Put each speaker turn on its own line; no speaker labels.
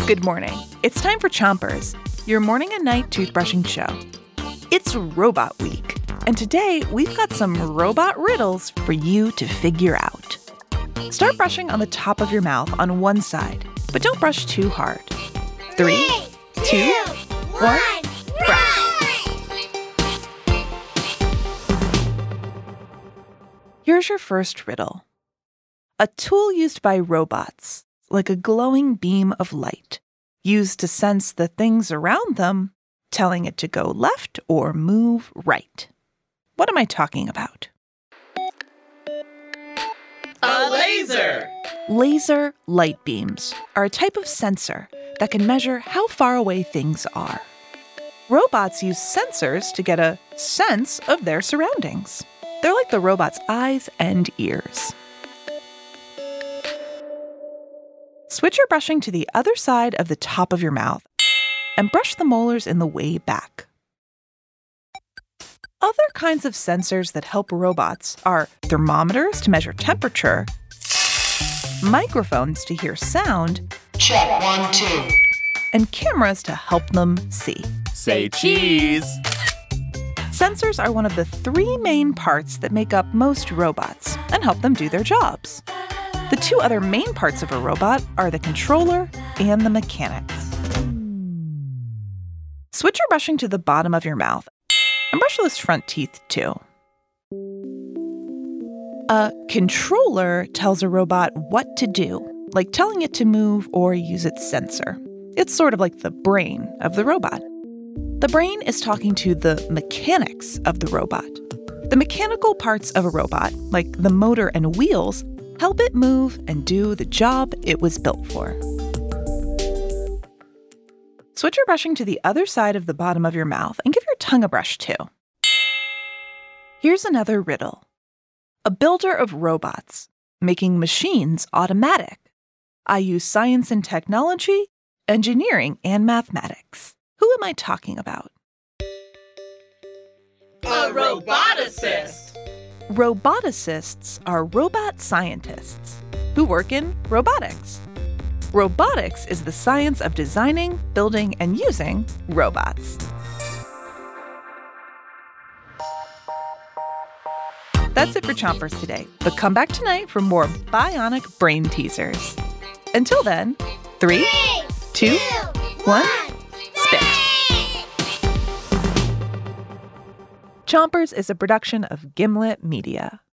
Good morning. It's time for Chompers, your morning and night toothbrushing show. It's Robot Week, and today we've got some robot riddles for you to figure out. Start brushing on the top of your mouth on one side, but don't brush too hard. 3, 2, 1, brush! Here's your first riddle. A tool used by robots, like a glowing beam of light, used to sense the things around them, telling it to go left or move right. What am I talking about?
A laser!
Laser light beams are a type of sensor that can measure how far away things are. Robots use sensors to get a sense of their surroundings. They're like the robot's eyes and ears. Switch your brushing to the other side of the top of your mouth and brush the molars in the way back. Other kinds of sensors that help robots are thermometers to measure temperature, microphones to hear sound,
Check 1, 2.
and cameras to help them see.
Say cheese!
Sensors are one of the 3 main parts that make up most robots and help them do their jobs. The 2 other main parts of a robot are the controller and the mechanics. Switch your brushing to the bottom of your mouth and brush those front teeth too. A controller tells a robot what to do, like telling it to move or use its sensor. It's sort of like the brain of the robot. The brain is talking to the mechanics of the robot. The mechanical parts of a robot, like the motor and wheels, help it move and do the job it was built for. Switch your brushing to the other side of the bottom of your mouth and give your tongue a brush too. Here's another riddle. A builder of robots, making machines automatic. I use science and technology, engineering, and mathematics. Who am I talking about?
A roboticist!
Roboticists are robot scientists who work in robotics. Robotics is the science of designing, building, and using robots. That's it for Chompers today, but come back tonight for more bionic brain teasers. Until then, 3, 2, 1, spit! Chompers is a production of Gimlet Media.